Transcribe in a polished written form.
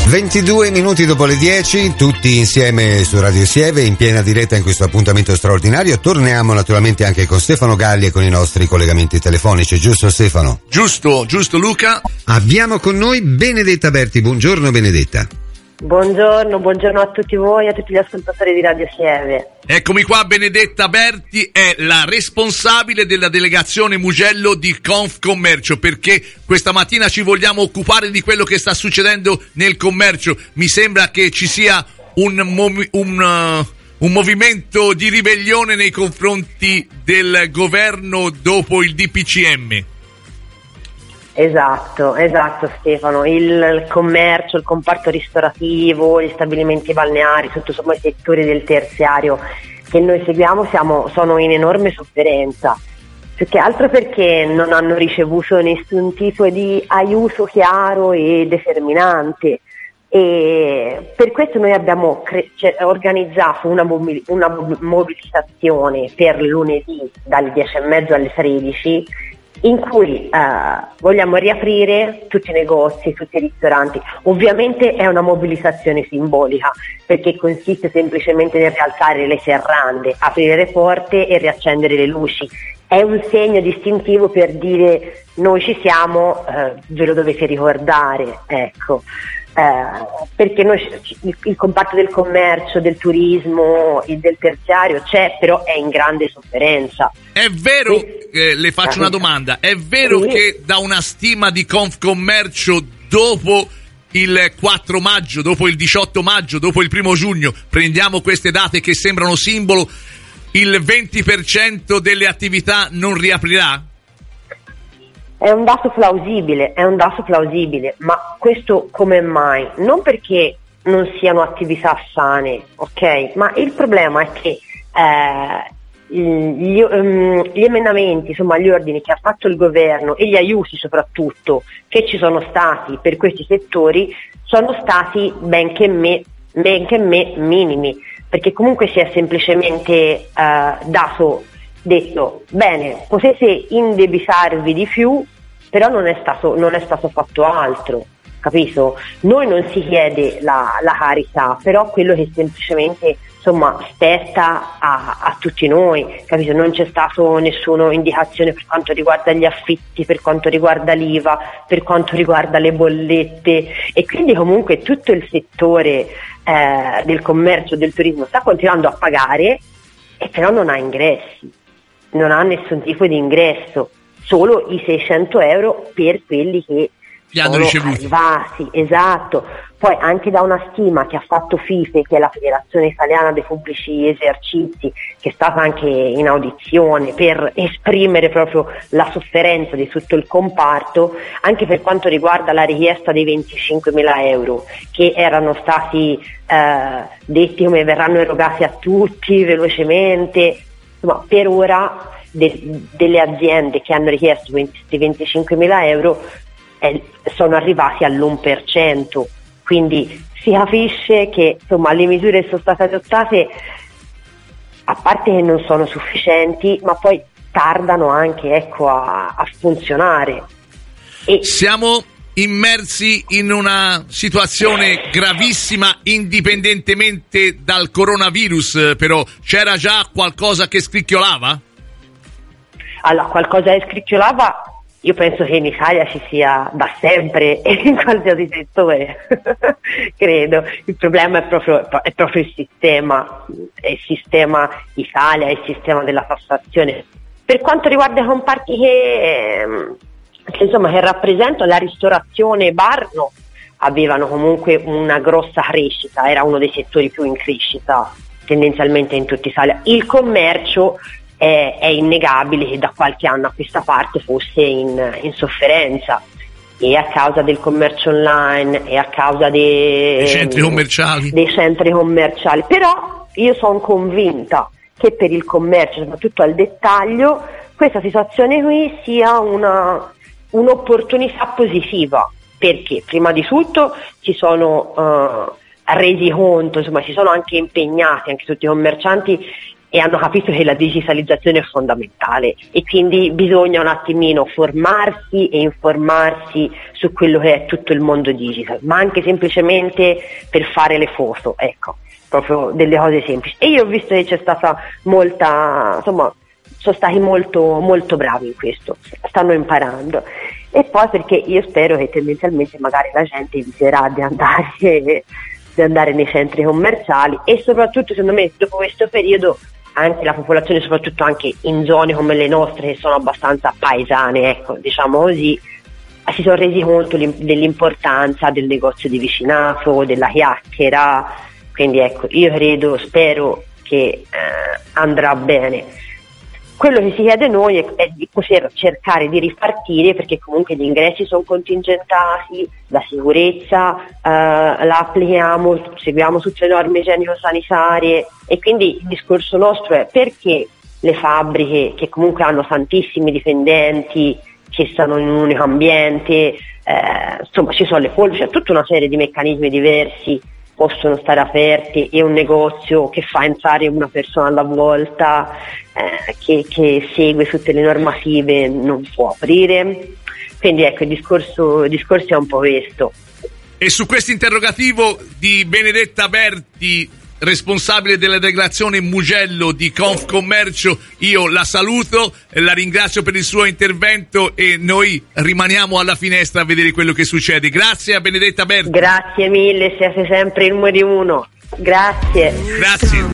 22 minuti dopo le 10, tutti insieme su Radio Sieve, in piena diretta in questo appuntamento straordinario. Torniamo naturalmente anche con Stefano Galli e con i nostri collegamenti telefonici, giusto Stefano? Giusto Luca. Abbiamo con noi Benedetta Berti, buongiorno Benedetta. Buongiorno a tutti voi e a tutti gli ascoltatori di Radio Sieve. Eccomi qua, Benedetta Berti è la responsabile della delegazione Mugello di Confcommercio, perché questa mattina ci vogliamo occupare di quello che sta succedendo nel commercio. Mi sembra che ci sia un movimento di ribellione nei confronti del governo dopo il DPCM. Esatto Stefano, il commercio, il comparto ristorativo, gli stabilimenti balneari, tutto insomma i settori del terziario che noi seguiamo sono in enorme sofferenza, più che altro perché non hanno ricevuto nessun tipo di aiuto chiaro e determinante, e per questo noi abbiamo organizzato una mobilitazione per lunedì dalle 10:30 alle 13, in cui vogliamo riaprire tutti i negozi, tutti i ristoranti. Ovviamente è una mobilitazione simbolica, perché consiste semplicemente nel rialzare le serrande, aprire le porte e riaccendere le luci. È un segno distintivo per dire: noi ci siamo, ve lo dovete ricordare, ecco. Perché il comparto del commercio, del turismo e del terziario c'è, però è in grande sofferenza. È vero, le faccio una domanda, è vero che da una stima di Confcommercio dopo il 4 maggio, dopo il 18 maggio, dopo il 1 giugno, prendiamo queste date che sembrano simbolo, il 20% delle attività non riaprirà? È un dato plausibile, ma questo come mai? Non perché non siano attività sane, ok? Ma il problema è che gli emendamenti, insomma gli ordini che ha fatto il governo e gli aiuti soprattutto che ci sono stati per questi settori sono stati benché me minimi, perché comunque si è semplicemente detto bene, potete indebitarvi di più, però non è stato fatto altro, capito? Noi non si chiede la carità, però quello che semplicemente insomma spetta a tutti noi, capito? Non c'è stato nessuna indicazione per quanto riguarda gli affitti, per quanto riguarda l'IVA, per quanto riguarda le bollette, e quindi comunque tutto il settore del commercio, del turismo sta continuando a pagare, e però non ha ingressi. Non ha nessun tipo di ingresso, solo i 600 euro per quelli che hanno ricevuto. Arrivati, esatto. Poi anche da una stima che ha fatto FIFE, che è la Federazione Italiana dei Pubblici Esercizi, che è stata anche in audizione per esprimere proprio la sofferenza di tutto il comparto, anche per quanto riguarda la richiesta dei 25.000 euro, che erano stati detti come verranno erogati a tutti velocemente. Insomma, per ora delle aziende che hanno richiesto questi 25.000 euro sono arrivati all'1%, quindi si capisce che insomma le misure che sono state adottate, a parte che non sono sufficienti, ma poi tardano anche a funzionare. Siamo immersi in una situazione gravissima indipendentemente dal coronavirus, però c'era già qualcosa che scricchiolava? Allora, qualcosa che scricchiolava io penso che in Italia ci sia da sempre e in qualsiasi settore, credo. Il problema è proprio il sistema Italia, il sistema della tassazione. Per quanto riguarda i comparti che rappresentano la ristorazione e bar, no, avevano comunque una grossa crescita, era uno dei settori più in crescita tendenzialmente in tutta Italia. Il commercio è innegabile che da qualche anno a questa parte fosse in sofferenza, e a causa del commercio online e a causa dei centri commerciali. Però io sono convinta che per il commercio, soprattutto al dettaglio, questa situazione qui sia un'opportunità positiva, perché prima di tutto si sono resi conto, insomma si sono anche impegnati, anche tutti i commercianti, e hanno capito che la digitalizzazione è fondamentale e quindi bisogna un attimino formarsi e informarsi su quello che è tutto il mondo digital, ma anche semplicemente per fare le foto, ecco, proprio delle cose semplici. E io ho visto che c'è stata molta, insomma, sono stati molto, molto bravi in questo, stanno imparando. E poi perché io spero che tendenzialmente magari la gente eviterà di andare nei centri commerciali, e soprattutto secondo me dopo questo periodo anche la popolazione, soprattutto anche in zone come le nostre che sono abbastanza paesane, ecco, diciamo così, si sono resi conto dell'importanza del negozio di vicinato, della chiacchiera, quindi ecco, io spero che andrà bene. Quello che si chiede a noi è di poter cercare di ripartire, perché comunque gli ingressi sono contingentati, la sicurezza la applichiamo, seguiamo tutte le norme igienico-sanitarie, e quindi il discorso nostro è perché le fabbriche, che comunque hanno tantissimi dipendenti, che stanno in un unico ambiente, insomma ci sono le forbici, c'è tutta una serie di meccanismi diversi, possono stare aperti, e un negozio che fa entrare una persona alla volta, che segue tutte le normative, non può aprire. Quindi ecco, il discorso è un po' questo. E su questo interrogativo di Benedetta Berti, responsabile della delegazione Mugello di Confcommercio, io la saluto, la ringrazio per il suo intervento e noi rimaniamo alla finestra a vedere quello che succede. Grazie a Benedetta Berti. Grazie mille, siete sempre il numero uno. Grazie.